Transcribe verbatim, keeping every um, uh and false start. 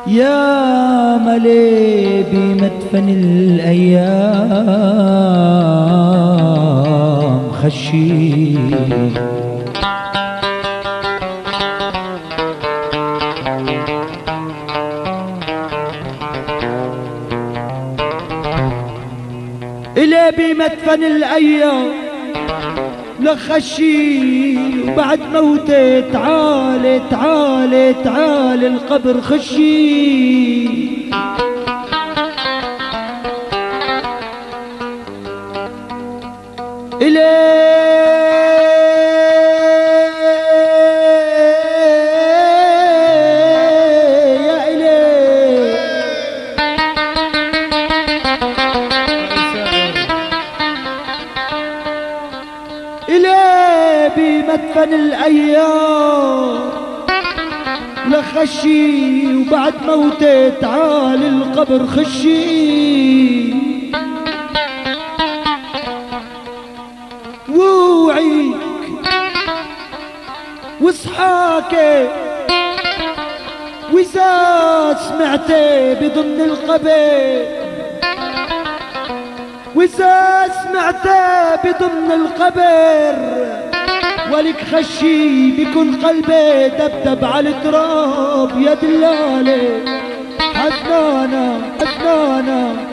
يا ملي بمدفن الأيام خشي إلي بمدفن الأيام لخشي وبعد موتي تعالي تعالي تعالي القبر خشي إلي إلي بمدفن الأيام لخشي وبعد موتي تعالي القبر خشي ووعيك واصحاكي وإذا سمعتي بضمن القبر وإذا سمعته بضمن القبر ولك خشي بكون قلبي دبدب على التراب يا دلالي حزنانة حزنانة